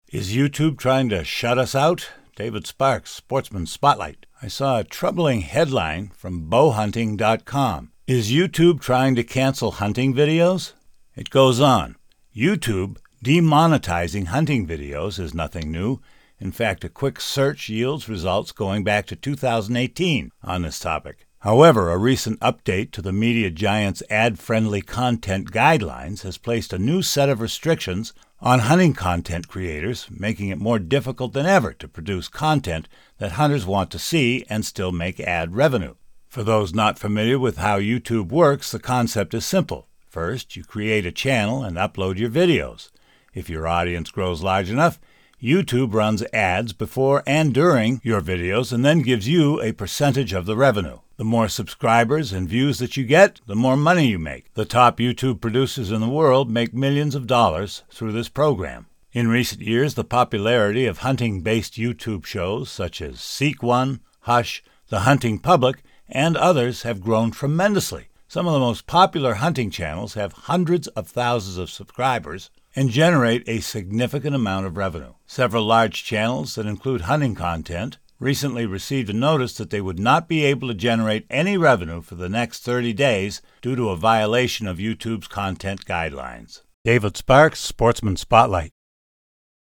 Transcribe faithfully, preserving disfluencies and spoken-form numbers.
Is YouTube trying to shut us out? David Sparks, Sportsman Spotlight. I saw a troubling headline from bow hunting dot com. Is YouTube trying to cancel hunting videos? It goes on. YouTube demonetizing hunting videos is nothing new. In fact, a quick search yields results going back to two thousand eighteen on this topic. However, a recent update to the media giant's ad-friendly content guidelines has placed a new set of restrictions on hunting content creators, making it more difficult than ever to produce content that hunters want to see and still make ad revenue. For those not familiar with how YouTube works, the concept is simple. First, you create a channel and upload your videos. If your audience grows large enough, YouTube runs ads before and during your videos and then gives you a percentage of the revenue. The more subscribers and views that you get, the more money you make. The top YouTube producers in the world make millions of dollars through this program. In recent years, the popularity of hunting-based YouTube shows such as Seek One, Hush, The Hunting Public, and others have grown tremendously. Some of the most popular hunting channels have hundreds of thousands of subscribers and generate a significant amount of revenue. Several large channels that include hunting content recently received a notice that they would not be able to generate any revenue for the next thirty days due to a violation of YouTube's content guidelines. David Sparks, Sportsman Spotlight.